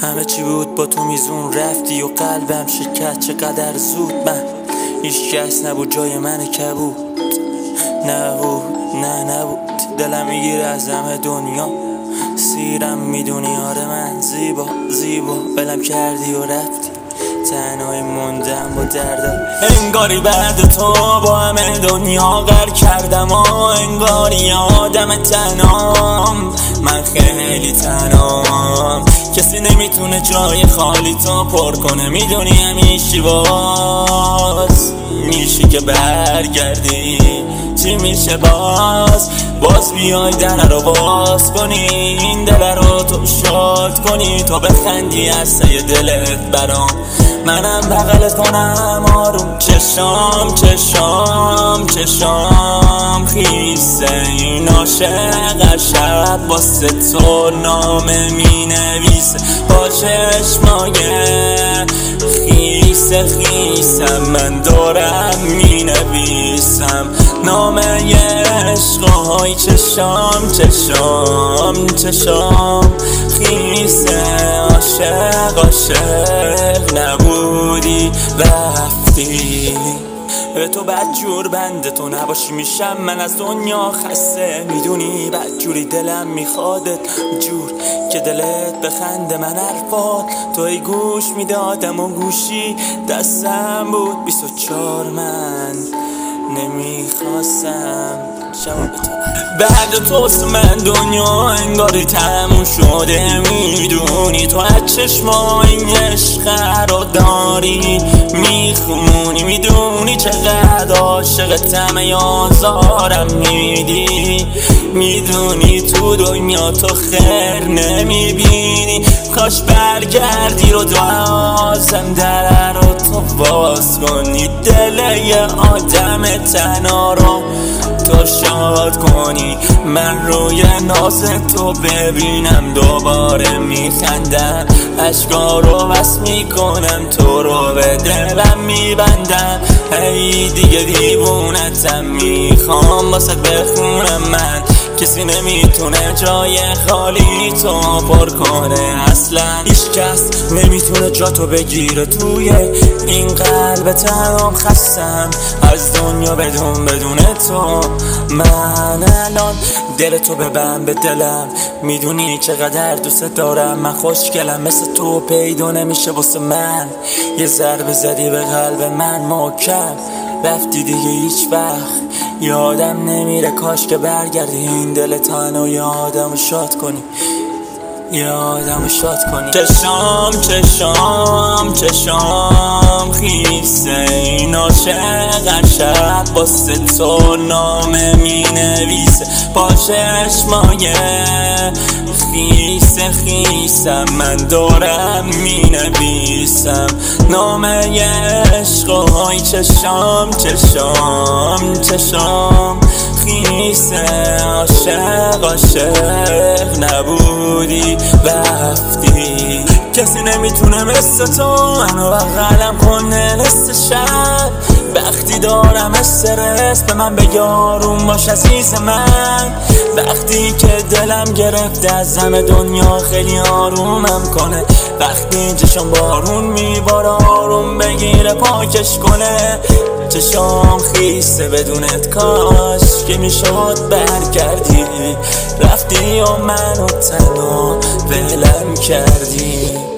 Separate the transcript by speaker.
Speaker 1: همه چی بود با تو میزون، رفتی و قلبم شکست چقدر زود. من هیچ کس نبود جای من کبود، نبود نه نبود. دلم میگیره از همه دنیا، سیرم میدونی آره من زیبا بلم کردی و رفتی، تنهایی موندم با دردا. انگاری بعد تو با همه دنیا غر کردم انگاری آدم تنام، من خیلی تنام. کسی نمیتونه جای خالی تو پر کنه، میدونی همیشه باز میشی که برگردی. چی میشه باز بیای در رو باز کنی، این دل رو تو شاد کنی، تو بخندی از سه دلت برام، منم بغلت کنم آروم. چشام خیسه این عاشق شب واسه تو نامه می نویسه، با چشمای خیسم من دارم می نویسم نامه عشقای. چشام خیسه عاشق نبودی رفتی. به تو بدجور بنده تو نباشی میشم من از دنیا خسته، میدونی بدجوری دلم میخوادت جور که دلت بخنده. من حرفات توی گوش میدادم و گوشی دستم بود 24، من نمیخواستم جواب تو. بعد توست من دنیا انگاری تموم شده، میدونی تو از چشمای این عشق رو داری میخونی، میدونی چقدر عاشقتم آزارم میدی، میدونی تو دنیا تو خیر نمیبینی. کاش برگردی رو دوازم در رو تو باز کنی، دل یه آدم تنها رو تو شاد کنی. من روی ناز تو ببینم دوباره میخندم، اشکا رو بس میکنم تو رو به دلم میبندم. هی دیگه دیوونتم میخوام واسه بخونم من، کسی نمیتونه جای خالی تو پر کنه اصلا. هیچ کس نمیتونه جا تو بگیره توی این قلب تنام، خستم از دنیا بدون تو. من الان دل تو ببند به دلم، میدونی چقدر دوست دارم. من خوشگلم مثل تو پیدا نمیشه واسه من، یه ضربه زدی به قلب من محکم، رفتی دیگه هیچ وقت یادم نمیره. کاش که برگردی این دل تنها یادمو شاد کنی، یادمو شاد کنی. چشام خیسه این عاشق شب واسه تو نامه می نویسه، با چشمای خیسم من دارم می نویسم نامه عشقای. چشام خیسه عاشق نبودی رفتی. کسی نمیتونه مثل تو منو بغلم کنه نصف شب، وقتی دارم استرس به من بگه آروم باش عزیز من، وقتی که دلم گرفته از همه دنیا خیلی آرومم کنه، وقتی چشم بارون میباره آروم بگیره پاکش کنه. چشام خیسه بدونت کاش که میشد برگردی، رفتی و منو تنها ولم کردی.